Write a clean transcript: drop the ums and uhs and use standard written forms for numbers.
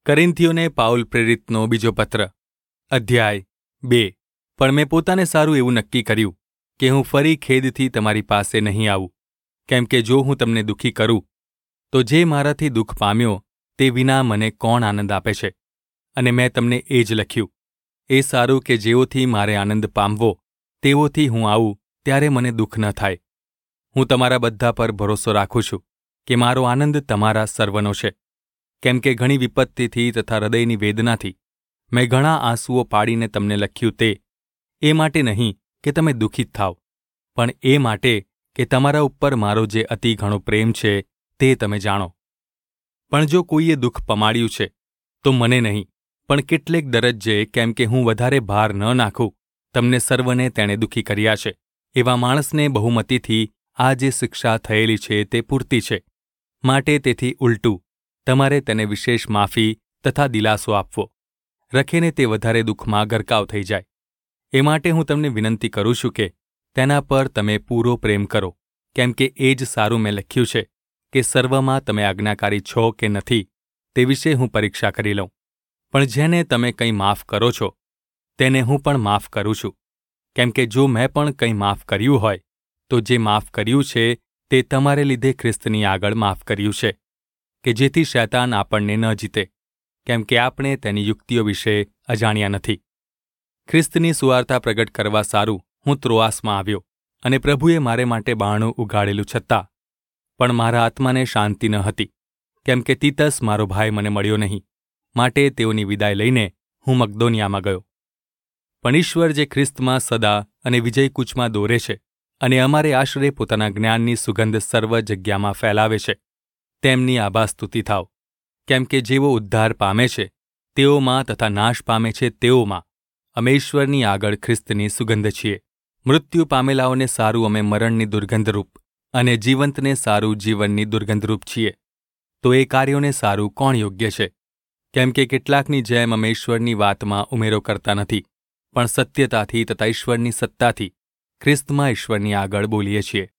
કરિન્થીઓને Paul પ્રેરિતનો બીજો પત્ર, અધ્યાય 2. પણ મેં પોતાને સારું એવું નક્કી કર્યું કે હું ફરી ખેદથી તમારી પાસે નહીં આવું, કેમ કે જો હું તમને દુઃખી કરું તો જે મારાથી દુઃખ પામ્યો તે વિના મને કોણ આનંદ આપે છે? અને મેં તમને એ જ લખ્યું. એ સારું કે જેઓથી મારે આનંદ પામવો તેઓથી હું આવું ત્યારે મને દુઃખ ન થાય. હું તમારા બધા પર ભરોસો રાખું છું કે મારો આનંદ તમારા સર્વનો છે, કેમ કે ઘણી વિપત્તિથી તથા હૃદયની વેદનાથી મેં ઘણા આંસુઓ પાડીને તમને લખ્યું તે એ માટે નહીં કે તમે દુઃખિત થાવ, પણ એ માટે કે તમારા ઉપર મારો જે અતિ ઘણો પ્રેમ છે તે તમે જાણો. પણ જો કોઈએ દુઃખ પમાડ્યું છે તો મને નહીં, પણ કેટલેક દરજ્જે, કેમ કે હું વધારે ભાર ન નાખું, તમને સર્વને તેણે દુઃખી કર્યા છે. એવા માણસને બહુમતીથી આ જે શિક્ષા થયેલી છે તે પૂરતી છે. માટે તેથી ઉલટું તમારે તેને વિશેષ માફી તથા દિલાસો આપવો, રખીને તે વધારે દુઃખમાં ગરકાવ થઈ જાય. એ માટે હું તમને વિનંતી કરું છું કે તેના પર તમે પૂરો પ્રેમ કરો, કેમ કે એ જ સારું મેં લખ્યું છે કે સર્વમાં તમે આજ્ઞાકારી છો કે નથી તે વિશે હું પરીક્ષા કરી લઉં. પણ જેને તમે કંઈ માફ કરો છો તેને હું પણ માફ કરું છું, કેમ કે જો મેં પણ કંઈ માફ કર્યું હોય તો જે માફ કર્યું છે તે તમારે લીધે ખ્રિસ્તની આગળ માફ કર્યું છે, કે જેથી શૈતાન આપણને ન જીતે, કેમ કે આપણે તેની યુક્તિઓ વિશે અજાણ્યા નથી. ખ્રિસ્તની સુવાર્તા પ્રગટ કરવા સારું હું ત્રોઆસમાં આવ્યો, અને પ્રભુએ મારે માટે બહાણું ઉઘાડેલું છતાં પણ મારા આત્માને શાંતિ ન હતી, કેમ કે તીતસ મારો ભાઈ મને મળ્યો નહીં. માટે તેઓની વિદાય લઈને હું મકદોનિયામાં ગયો. પણ ઈશ્વર જે ખ્રિસ્તમાં સદા અને વિજયકૂચમાં દોરે છે અને અમારે આશરે પોતાના જ્ઞાનની સુગંધ સર્વ જગ્યામાં ફેલાવે છે, તેમની આભાસ્તુતિ થાવ. કેમ કે જેઓ ઉદ્ધાર પામે છે તેઓમાં તથા નાશ પામે છે તેઓમાં અમે ઈશ્વરની આગળ ખ્રિસ્તની સુગંધ છીએ. મૃત્યુ પામેલાઓને સારું અમે મરણની દુર્ગંધરૂપ અને જીવંતને સારું જીવનની દુર્ગંધરૂપ છીએ. તો એ કાર્યોને સારું કોણ યોગ્ય છે? કેમ કે કેટલાકની જેમ અમે ઈશ્વરની વાતમાં ઉમેરો કરતા નથી, પણ સત્યતાથી તથા ઈશ્વરની સત્તાથી ખ્રિસ્તમાં ઈશ્વરની આગળ બોલીએ છીએ.